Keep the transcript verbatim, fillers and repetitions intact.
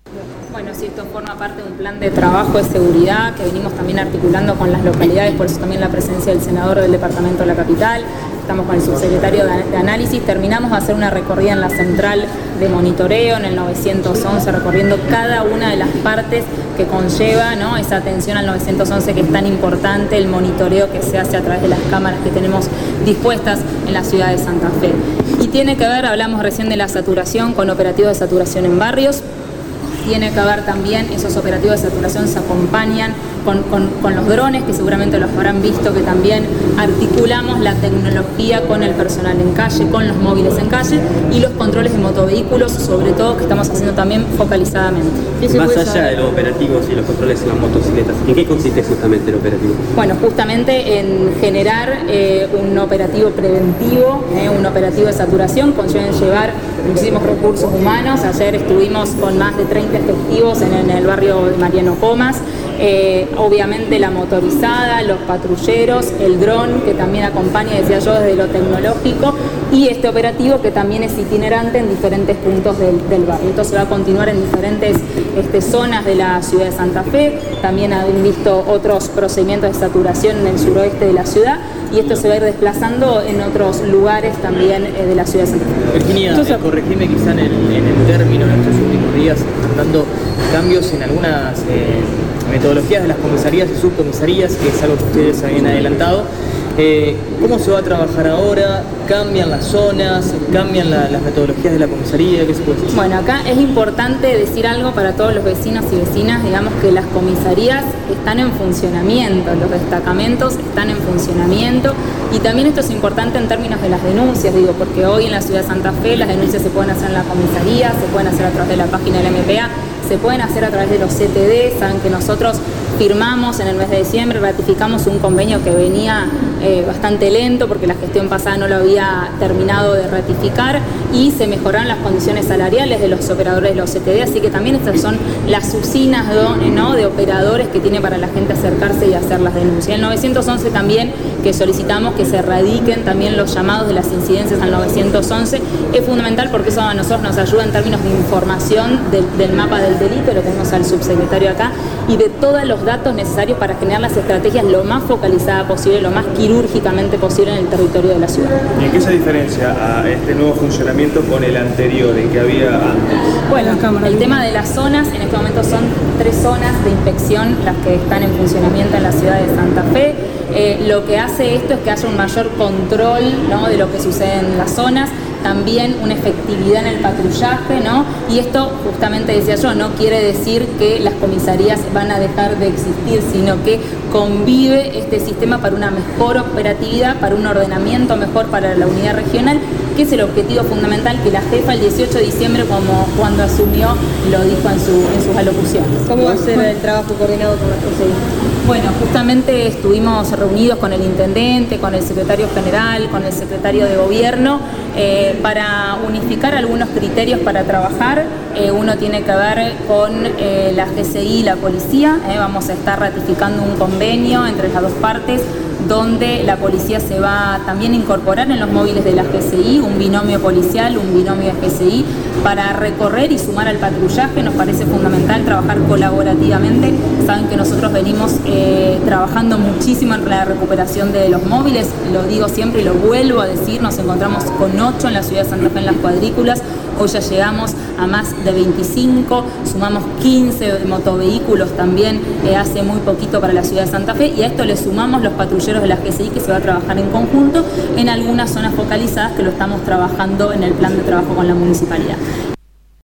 Bueno, sí, esto forma parte de un plan de trabajo de seguridad que venimos también articulando con las localidades, por eso también la presencia del senador del departamento de la capital, estamos con el subsecretario de análisis, terminamos de hacer una recorrida en la central de monitoreo, en el novecientos once, recorriendo cada una de las partes que conlleva, ¿no?, esa atención al novecientos once que es tan importante, el monitoreo que se hace a través de las cámaras que tenemos dispuestas en la ciudad de Santa Fe. Y tiene que ver, hablamos recién de la saturación, con operativos de saturación en barrios. Tiene que ver también, esos operativos de saturación se acompañan con, con, con los drones, que seguramente los habrán visto, que también articulamos la tecnología con el personal en calle, con los móviles en calle y los controles de motovehículos, sobre todo, que estamos haciendo también focalizadamente. Más allá de los operativos y los controles en las motocicletas, ¿en qué consiste justamente el operativo? Bueno, justamente en generar eh, un operativo preventivo, eh, un operativo de saturación, conllevan llevar muchísimos recursos humanos. Ayer estuvimos con más de treinta efectivos en, en el barrio de Mariano Comas. Eh, obviamente la motorizada, los patrulleros, el dron que también acompaña, decía yo, desde lo tecnológico, y este operativo que también es itinerante en diferentes puntos del, del barrio. Esto se va a continuar en diferentes este, zonas de la ciudad de Santa Fe. También han visto otros procedimientos de saturación en el suroeste de la ciudad, y esto se va a ir desplazando en otros lugares también eh, de la ciudad de Santa Fe. Virginia, Entonces, eh, corregime quizá en el, en el término, en estos últimos días están dando cambios en algunas eh, metodologías de las comisarías y subcomisarías, que es algo que ustedes habían adelantado. Eh, ¿Cómo se va a trabajar ahora? ¿Cambian las zonas? ¿Cambian la, las metodologías de la comisaría? ¿Qué se puede decir? Bueno, acá es importante decir algo para todos los vecinos y vecinas, digamos que las comisarías están en funcionamiento, los destacamentos están en funcionamiento, y también esto es importante en términos de las denuncias, digo, porque hoy en la ciudad de Santa Fe las denuncias se pueden hacer en la comisaría, se pueden hacer a través de la página del M P A, se pueden hacer a través de los C T D. Saben que nosotros firmamos en el mes de diciembre, ratificamos un convenio que venía eh, bastante lento porque la gestión pasada no lo había terminado de ratificar, y se mejoraron las condiciones salariales de los operadores de los C T D, así que también estas son las usinas, ¿no?, de operadores que tiene para la gente acercarse y hacer las denuncias. El novecientos once también, que solicitamos que se erradiquen también los llamados de las incidencias al novecientos once, es fundamental porque eso a nosotros nos ayuda en términos de información del, del mapa del delito, lo tenemos al subsecretario acá, y de todos los datos necesarios para generar las estrategias lo más focalizada posible, lo más quirúrgicamente posible en el territorio de la ciudad. ¿Y en qué se diferencia a este nuevo funcionamiento con el anterior, el que había antes? Bueno, el tema de las zonas, en este momento son tres zonas de inspección las que están en funcionamiento en la ciudad de Santa Fe. Eh, lo que hace esto es que haya un mayor control, ¿no?, de lo que sucede en las zonas, también una efectividad en el patrullaje, ¿no? Y esto, justamente decía yo, no quiere decir que las comisarías van a dejar de existir, sino que convive este sistema para una mejor operatividad, para un ordenamiento mejor para la unidad regional, que es el objetivo fundamental que la jefa el dieciocho de diciembre, como cuando asumió, lo dijo en, su, en sus alocuciones. ¿Cómo va a ser el trabajo coordinado con las comisarías? Bueno, justamente estuvimos reunidos con el intendente, con el secretario general, con el secretario de gobierno, eh, para unificar algunos criterios para trabajar. Eh, uno tiene que ver con eh, la G C I y la policía. Eh, vamos a estar ratificando un convenio entre las dos partes, donde la policía se va también a incorporar en los móviles de la G C I, un binomio policial, un binomio de G C I, para recorrer y sumar al patrullaje. Nos parece fundamental trabajar colaborativamente. Saben que nosotros venimos eh, trabajando muchísimo en la recuperación de los móviles, lo digo siempre y lo vuelvo a decir, nos encontramos con ocho en la ciudad de Santa Fe en las cuadrículas. Hoy ya llegamos a más de veinticinco, sumamos quince motovehículos también eh, hace muy poquito para la ciudad de Santa Fe, y a esto le sumamos los patrulleros de la G C I, que se va a trabajar en conjunto en algunas zonas focalizadas que lo estamos trabajando en el plan de trabajo con la municipalidad.